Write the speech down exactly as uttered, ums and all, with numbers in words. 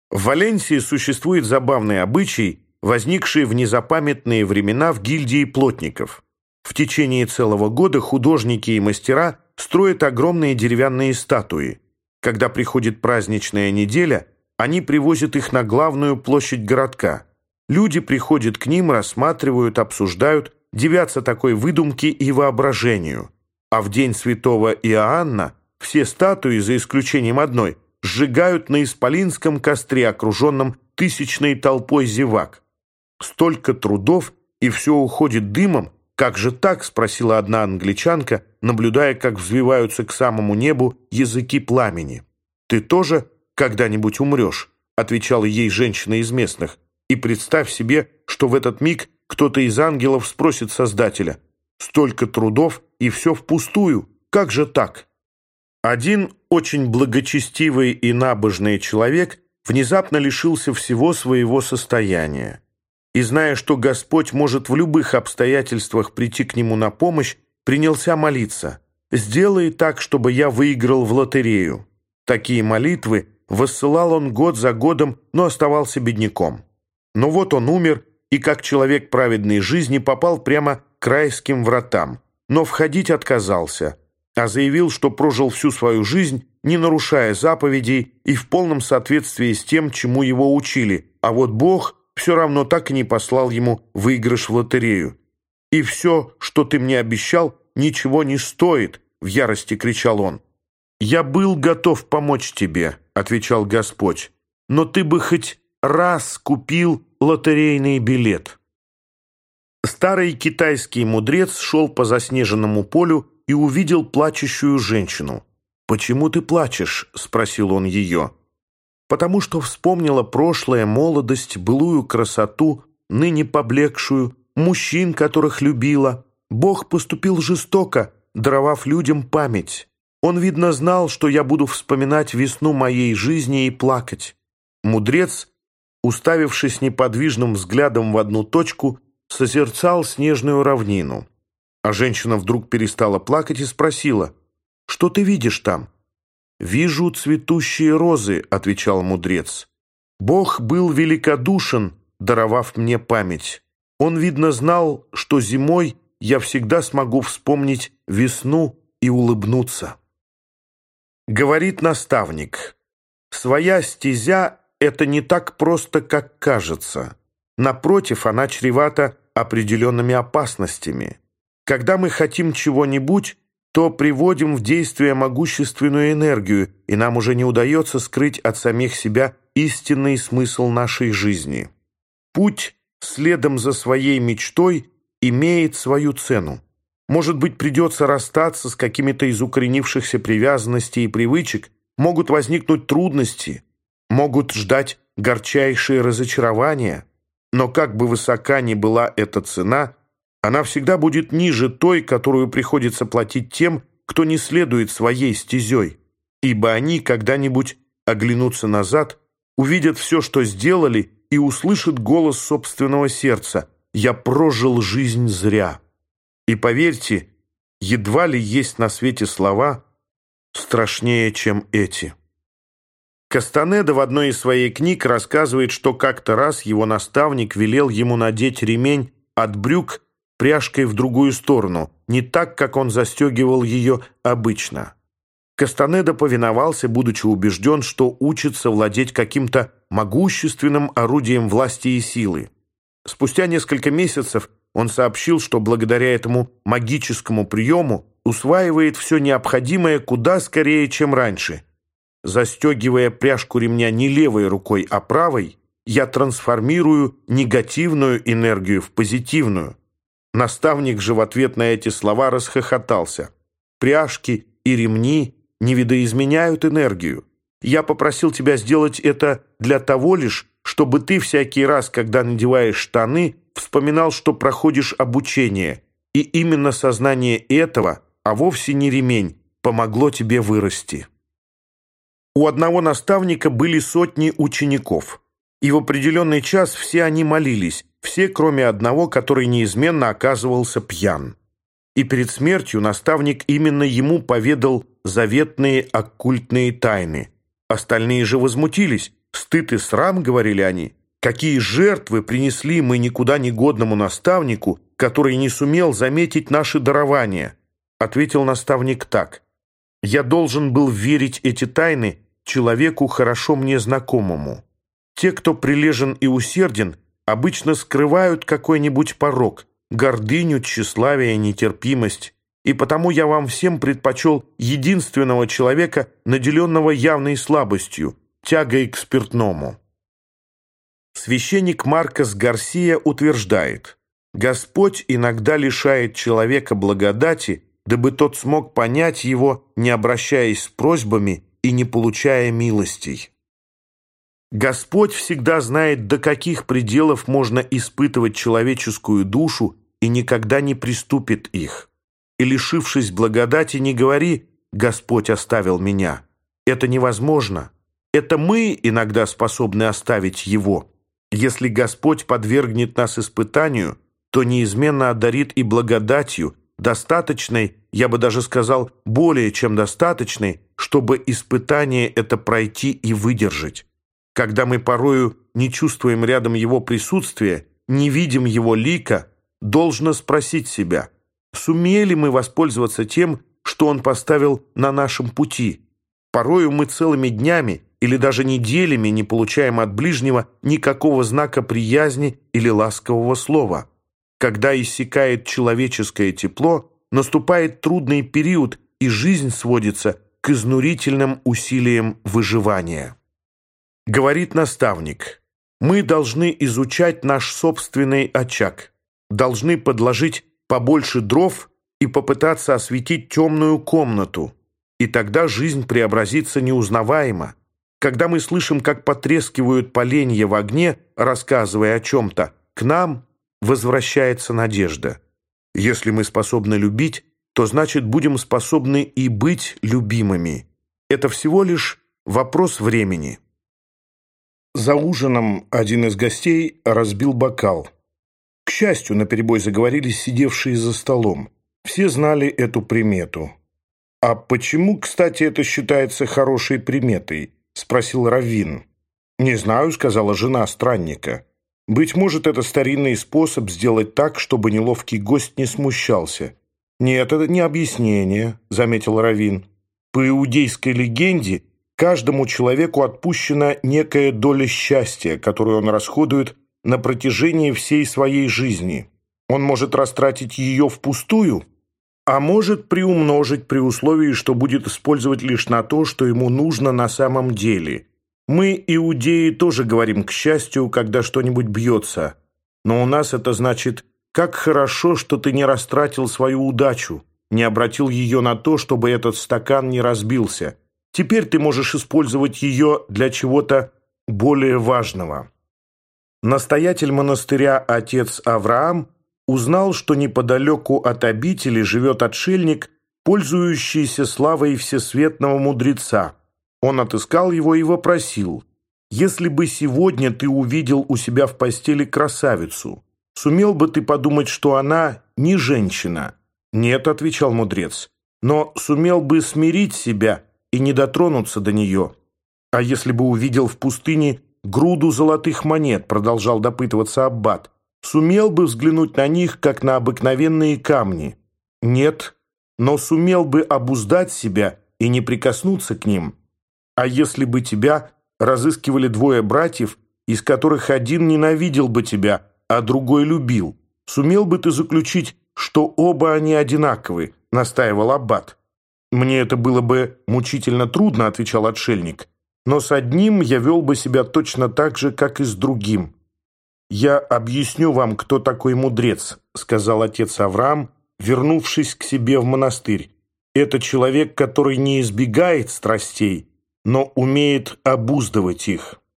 В Валенсии существует забавный обычай, возникший в незапамятные времена в гильдии плотников. В течение целого года художники и мастера строят огромные деревянные статуи. Когда приходит праздничная неделя, они привозят их на главную площадь городка. Люди приходят к ним, рассматривают, обсуждают, дивятся такой выдумке и воображению. А в день святого Иоанна все статуи, за исключением одной, сжигают на исполинском костре, окруженном тысячной толпой зевак. Столько трудов, и все уходит дымом. «Как же так?» — спросила одна англичанка, наблюдая, как взвиваются к самому небу языки пламени. «Ты тоже когда-нибудь умрешь?» — отвечала ей женщина из местных. «И представь себе, что в этот миг кто-то из ангелов спросит Создателя: столько трудов, и все впустую. Как же так?» Один очень благочестивый и набожный человек внезапно лишился всего своего состояния. И, зная, что Господь может в любых обстоятельствах прийти к нему на помощь, принялся молиться: «Сделай так, чтобы я выиграл в лотерею». Такие молитвы воссылал он год за годом, но оставался бедняком. Но вот он умер, и как человек праведной жизни попал прямо к райским вратам, но входить отказался, а заявил, что прожил всю свою жизнь, не нарушая заповедей и в полном соответствии с тем, чему его учили, а вот Бог все равно так и не послал ему выигрыш в лотерею. «И все, что ты мне обещал, ничего не стоит», — в ярости кричал он. «Я был готов помочь тебе», — отвечал Господь, «но ты бы хоть раз купил лотерейный билет». Старый китайский мудрец шел по заснеженному полю и увидел плачущую женщину. «Почему ты плачешь?» — спросил он ее. «Потому что вспомнила прошлое, молодость, былую красоту, ныне поблекшую, мужчин, которых любила. Бог поступил жестоко, даровав людям память. Он, видно, знал, что я буду вспоминать весну моей жизни и плакать». Мудрец, уставившись неподвижным взглядом в одну точку, созерцал снежную равнину. А женщина вдруг перестала плакать и спросила: «Что ты видишь там?» «Вижу цветущие розы», — отвечал мудрец. «Бог был великодушен, даровав мне память. Он, видно, знал, что зимой я всегда смогу вспомнить весну и улыбнуться». Говорит наставник: «Своя стезя — это не так просто, как кажется. Напротив, она чревата определенными опасностями. Когда мы хотим чего-нибудь, то приводим в действие могущественную энергию, и нам уже не удается скрыть от самих себя истинный смысл нашей жизни. Путь следом за своей мечтой имеет свою цену. Может быть, придется расстаться с какими-то из укоренившихся привязанностей и привычек, могут возникнуть трудности, могут ждать горчайшие разочарования, но как бы высока ни была эта цена, она всегда будет ниже той, которую приходится платить тем, кто не следует своей стезей, ибо они когда-нибудь оглянутся назад, увидят все, что сделали, и услышат голос собственного сердца: «Я прожил жизнь зря». И поверьте, едва ли есть на свете слова страшнее, чем эти. Кастанеда в одной из своих книг рассказывает, что как-то раз его наставник велел ему надеть ремень от брюк пряжкой в другую сторону, не так, как он застегивал ее обычно. Кастанеда повиновался, будучи убежден, что учится владеть каким-то могущественным орудием власти и силы. Спустя несколько месяцев он сообщил, что благодаря этому магическому приему усваивает все необходимое куда скорее, чем раньше. «Застегивая пряжку ремня не левой рукой, а правой, я трансформирую негативную энергию в позитивную». Наставник же в ответ на эти слова расхохотался. «Пряжки и ремни не видоизменяют энергию. Я попросил тебя сделать это для того лишь, чтобы ты всякий раз, когда надеваешь штаны, вспоминал, что проходишь обучение, и именно сознание этого, а вовсе не ремень, помогло тебе вырасти». У одного наставника были сотни учеников, и в определенный час все они молились, все, кроме одного, который неизменно оказывался пьян. И перед смертью наставник именно ему поведал заветные оккультные тайны. Остальные же возмутились: Стыд и срам, говорили они. Какие жертвы принесли мы никуда не годному наставнику, который не сумел заметить наши дарования? Ответил наставник так: я должен был верить эти тайны человеку, хорошо мне знакомому. Те, кто прилежен и усерден, обычно скрывают какой-нибудь порок, гордыню, тщеславие, нетерпимость. И потому я вам всем предпочел единственного человека, наделенного явной слабостью, тягой к спиртному. Священник Маркос Гарсия утверждает: Господь иногда лишает человека благодати, дабы тот смог понять его, не обращаясь с просьбами и не получая милостей. Господь всегда знает, до каких пределов можно испытывать человеческую душу, и никогда не приступит их. И, лишившись благодати, не говори: «Господь оставил меня». Это невозможно. Это мы иногда способны оставить Его. Если Господь подвергнет нас испытанию, то неизменно одарит и благодатью, достаточной, я бы даже сказал, более чем достаточной, чтобы испытание это пройти и выдержать. Когда мы порою не чувствуем рядом Его присутствия, не видим Его лика, должно спросить себя, сумели мы воспользоваться тем, что Он поставил на нашем пути. Порою мы целыми днями или даже неделями не получаем от ближнего никакого знака приязни или ласкового слова. Когда иссякает человеческое тепло, наступает трудный период, и жизнь сводится к изнурительным усилиям выживания. Говорит наставник: мы должны изучать наш собственный очаг, должны подложить побольше дров и попытаться осветить темную комнату, и тогда жизнь преобразится неузнаваемо. Когда мы слышим, как потрескивают поленья в огне, рассказывая о чем-то, к нам возвращается надежда. Если мы способны любить, то значит будем способны и быть любимыми. Это всего лишь вопрос времени. За ужином один из гостей разбил бокал. К счастью, наперебой заговорили сидевшие за столом. Все знали эту примету. «А почему, кстати, это считается хорошей приметой?» — спросил раввин. «Не знаю», — сказала жена странника. «Быть может, это старинный способ сделать так, чтобы неловкий гость не смущался». «Нет, это не объяснение», — заметил раввин. «По иудейской легенде каждому человеку отпущена некая доля счастья, которую он расходует на протяжении всей своей жизни. Он может растратить ее впустую, а может приумножить при условии, что будет использовать лишь на то, что ему нужно на самом деле. Мы, иудеи, тоже говорим «к счастью», когда что-нибудь бьется. Но у нас это значит «как хорошо, что ты не растратил свою удачу, не обратил ее на то, чтобы этот стакан не разбился. Теперь ты можешь использовать ее для чего-то более важного». Настоятель монастыря отец Авраам узнал, что неподалеку от обители живет отшельник, пользующийся славой всесветного мудреца. Он отыскал его и вопросил: «Если бы сегодня ты увидел у себя в постели красавицу, сумел бы ты подумать, что она не женщина?» «Нет», — отвечал мудрец, «но сумел бы смирить себя и не дотронуться до нее». «А если бы увидел в пустыне груду золотых монет», — продолжал допытываться аббат, «сумел бы взглянуть на них, как на обыкновенные камни?» «Нет, но сумел бы обуздать себя и не прикоснуться к ним». «А если бы тебя разыскивали двое братьев, из которых один ненавидел бы тебя, а другой любил, сумел бы ты заключить, что оба они одинаковы?» — настаивал аббат. «Мне это было бы мучительно трудно», — отвечал отшельник, «но с одним я вел бы себя точно так же, как и с другим». «Я объясню вам, кто такой мудрец», — сказал отец Авраам, вернувшись к себе в монастырь. «Это человек, который не избегает страстей, но умеет обуздывать их».